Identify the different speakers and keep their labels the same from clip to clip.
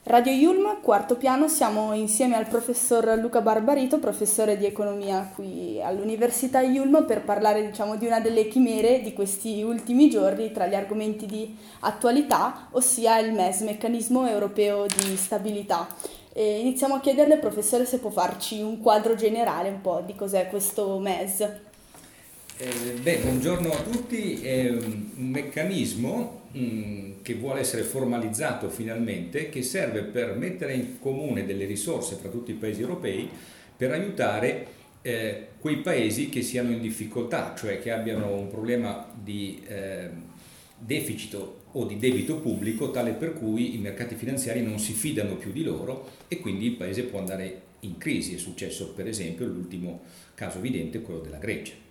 Speaker 1: Radio Yulm, quarto piano, siamo insieme al professor Luca Barbarito, professore di economia qui all'Università Yulm, per parlare, di una delle chimere di questi ultimi giorni tra gli argomenti di attualità, ossia il MES, Meccanismo Europeo di Stabilità. E iniziamo a chiederle, professore, se può farci un quadro generale un po' di cos'è questo MES.
Speaker 2: Buongiorno a tutti. È un meccanismo che vuole essere formalizzato finalmente, che serve per mettere in comune delle risorse tra tutti i paesi europei per aiutare quei paesi che siano in difficoltà, cioè che abbiano un problema di deficit o di debito pubblico tale per cui i mercati finanziari non si fidano più di loro e quindi il paese può andare in crisi. È successo per esempio l'ultimo caso evidente, quello della Grecia.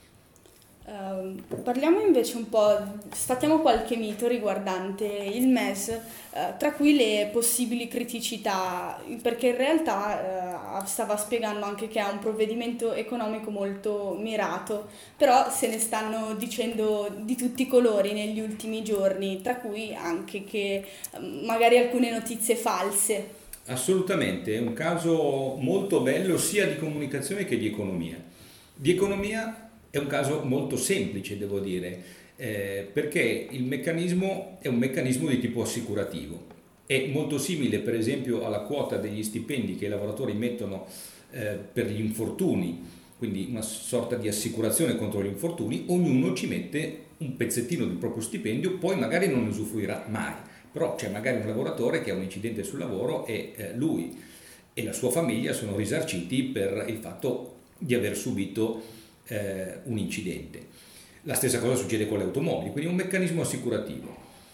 Speaker 1: Parliamo invece un po', sfattiamo qualche mito riguardante il MES, tra cui le possibili criticità, perché in realtà stava spiegando anche che è un provvedimento economico molto mirato, però se ne stanno dicendo di tutti i colori negli ultimi giorni, tra cui anche che magari alcune notizie false.
Speaker 2: Assolutamente, è un caso molto bello sia di comunicazione che di economia. Di economia è un caso molto semplice, devo dire, perché il meccanismo è un meccanismo di tipo assicurativo. È molto simile, per esempio, alla quota degli stipendi che i lavoratori mettono per gli infortuni, quindi una sorta di assicurazione contro gli infortuni. Ognuno ci mette un pezzettino del proprio stipendio, poi magari non ne usufruirà mai, però c'è magari un lavoratore che ha un incidente sul lavoro e lui e la sua famiglia sono risarciti per il fatto di aver subito un incidente. La stessa cosa succede con le automobili, quindi è un meccanismo assicurativo.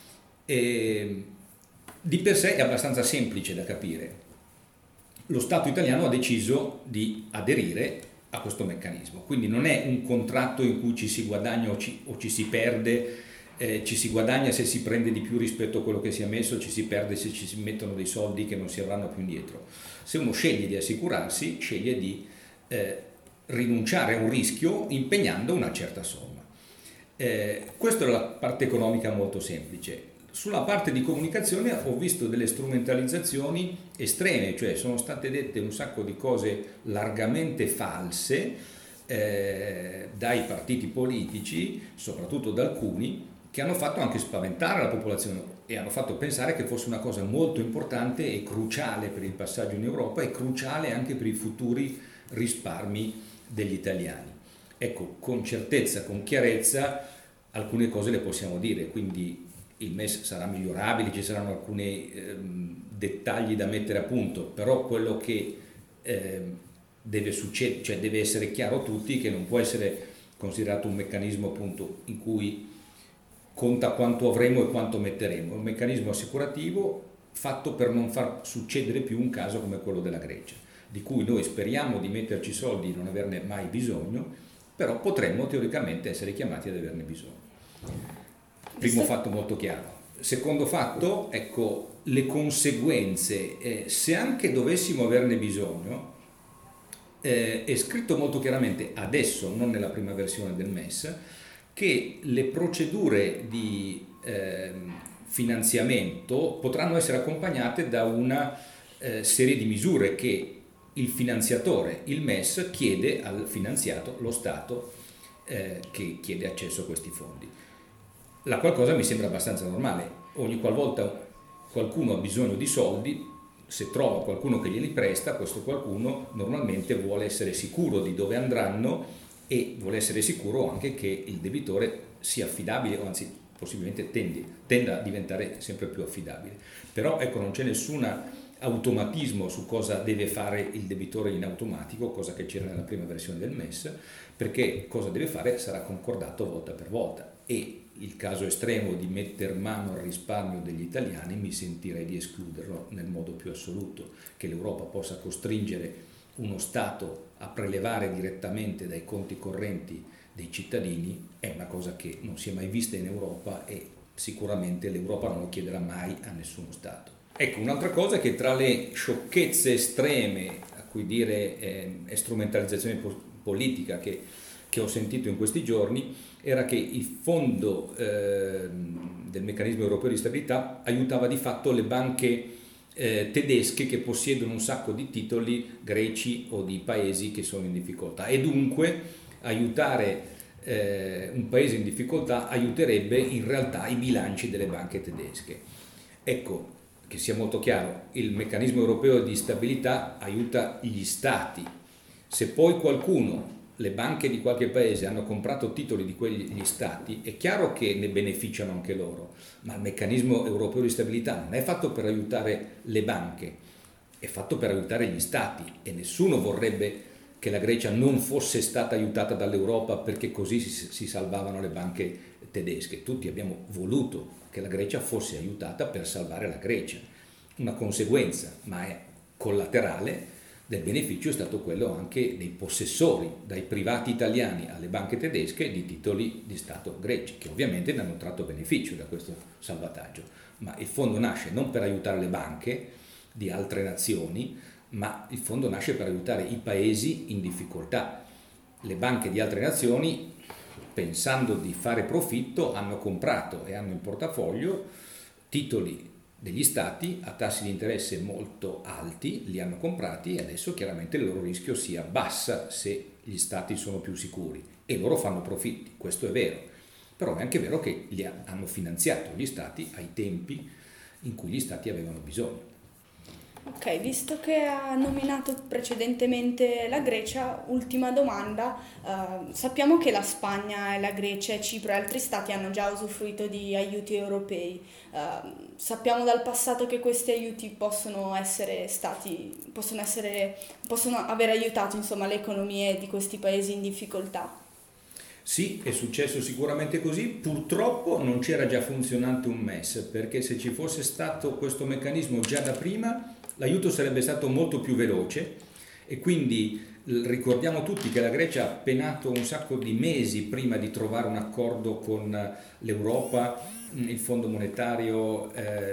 Speaker 2: Di per sé è abbastanza semplice da capire. Lo Stato italiano ha deciso di aderire a questo meccanismo, quindi non è un contratto in cui ci si guadagna o ci si perde. Ci si guadagna se si prende di più rispetto a quello che si è messo, ci si perde se ci si mettono dei soldi che non si avranno più indietro. Se uno sceglie di assicurarsi, sceglie di rinunciare a un rischio impegnando una certa somma. Questa è la parte economica molto semplice. Sulla parte di comunicazione ho visto delle strumentalizzazioni estreme, cioè sono state dette un sacco di cose largamente false dai partiti politici, soprattutto da alcuni, che hanno fatto anche spaventare la popolazione e hanno fatto pensare che fosse una cosa molto importante e cruciale per il passaggio in Europa e cruciale anche per i futuri risparmi degli italiani. Ecco, con certezza, con chiarezza, alcune cose le possiamo dire, quindi il MES sarà migliorabile, ci saranno alcuni dettagli da mettere a punto, però quello che deve succedere, cioè deve essere chiaro a tutti che non può essere considerato un meccanismo appunto in cui conta quanto avremo e quanto metteremo, è un meccanismo assicurativo fatto per non far succedere più un caso come quello della Grecia, di cui noi speriamo di metterci soldi e non averne mai bisogno, però potremmo teoricamente essere chiamati ad averne bisogno. Primo fatto molto chiaro. Secondo fatto, ecco, le conseguenze, se anche dovessimo averne bisogno, è scritto molto chiaramente adesso, non nella prima versione del MES, che le procedure di finanziamento potranno essere accompagnate da una serie di misure che il finanziatore, il MES, chiede al finanziato, lo Stato, che chiede accesso a questi fondi. La qualcosa mi sembra abbastanza normale. Ogni qualvolta qualcuno ha bisogno di soldi, se trova qualcuno che glieli presta, questo qualcuno normalmente vuole essere sicuro di dove andranno e vuole essere sicuro anche che il debitore sia affidabile, o anzi possibilmente tenda a diventare sempre più affidabile. Però ecco, non c'è nessun automatismo su cosa deve fare il debitore in automatico, cosa che c'era nella prima versione del MES, perché cosa deve fare sarà concordato volta per volta e il caso estremo di metter mano al risparmio degli italiani mi sentirei di escluderlo nel modo più assoluto. Che l'Europa possa costringere uno Stato a prelevare direttamente dai conti correnti dei cittadini è una cosa che non si è mai vista in Europa e sicuramente l'Europa non lo chiederà mai a nessuno Stato. Ecco, un'altra cosa è che tra le sciocchezze estreme, a cui dire è strumentalizzazione politica che ho sentito in questi giorni, era che il fondo del meccanismo europeo di stabilità aiutava di fatto le banche tedesche che possiedono un sacco di titoli greci o di paesi che sono in difficoltà, e dunque aiutare un paese in difficoltà aiuterebbe in realtà i bilanci delle banche tedesche. Ecco, che sia molto chiaro, il meccanismo europeo di stabilità aiuta gli stati. Se poi qualcuno, le banche di qualche paese, hanno comprato titoli di quegli stati, è chiaro che ne beneficiano anche loro, ma il meccanismo europeo di stabilità non è fatto per aiutare le banche, è fatto per aiutare gli stati, e nessuno vorrebbe che la Grecia non fosse stata aiutata dall'Europa perché così si salvavano le banche tedesche. Tutti abbiamo voluto che la Grecia fosse aiutata per salvare la Grecia. Una conseguenza, ma è collaterale, del beneficio è stato quello anche dei possessori, dai privati italiani alle banche tedesche, di titoli di Stato greci, che ovviamente ne hanno tratto beneficio da questo salvataggio. Ma il fondo nasce non per aiutare le banche di altre nazioni, ma il fondo nasce per aiutare i paesi in difficoltà. Le banche di altre nazioni, pensando di fare profitto, hanno comprato e hanno in portafoglio titoli degli stati a tassi di interesse molto alti, li hanno comprati, e adesso chiaramente il loro rischio si abbassa se gli stati sono più sicuri e loro fanno profitti, questo è vero, però è anche vero che li hanno finanziato gli stati ai tempi in cui gli stati avevano bisogno.
Speaker 1: Ok, visto che ha nominato precedentemente la Grecia, ultima domanda. Sappiamo che la Spagna e la Grecia e Cipro e altri stati hanno già usufruito di aiuti europei. Sappiamo dal passato che questi aiuti possono aver aiutato, insomma, le economie di questi paesi in difficoltà.
Speaker 2: Sì, è successo sicuramente così, purtroppo non c'era già funzionante un MES, perché se ci fosse stato questo meccanismo già da prima, l'aiuto sarebbe stato molto più veloce, e quindi ricordiamo tutti che la Grecia ha penato un sacco di mesi prima di trovare un accordo con l'Europa, il Fondo monetario,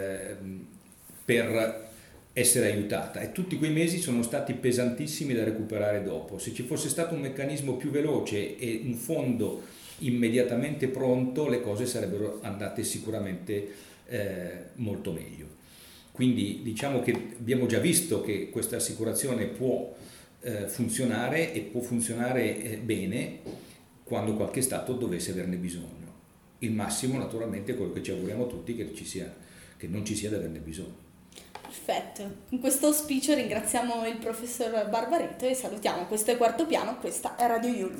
Speaker 2: per essere aiutata, e tutti quei mesi sono stati pesantissimi da recuperare dopo. Se ci fosse stato un meccanismo più veloce e un fondo immediatamente pronto, le cose sarebbero andate sicuramente molto meglio. Quindi diciamo che abbiamo già visto che questa assicurazione può funzionare, e può funzionare bene quando qualche Stato dovesse averne bisogno. Il massimo naturalmente è quello che ci auguriamo tutti, che non ci sia da averne bisogno.
Speaker 1: Perfetto, con questo auspicio ringraziamo il professor Barbareto e salutiamo. Questo è Quarto Piano, questa è Radio Yulm.